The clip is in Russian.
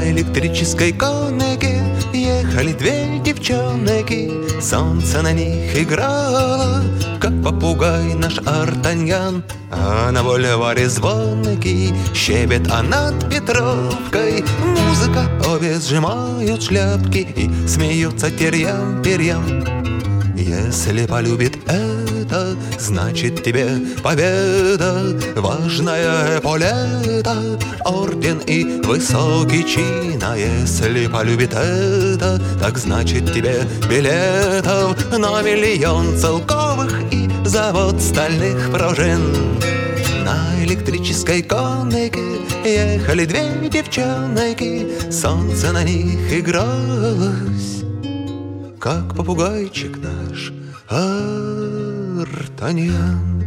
На электрической коннике ехали две девчонки. Солнце на них играло, как попугай наш Артаньян. А на бульваре звонкий щебет, а над Петровкой музыка. Обе сжимают шляпки и смеются терьям-перьям. Если полюбит это, значит тебе победа. Важное эполета, орден и высокий чин. А если полюбит это, так значит тебе билетов на миллион целковых и завод стальных пружин. На электрической коннике ехали две девчонки. Солнце на них игралось, как попугайчик наш Артаньян.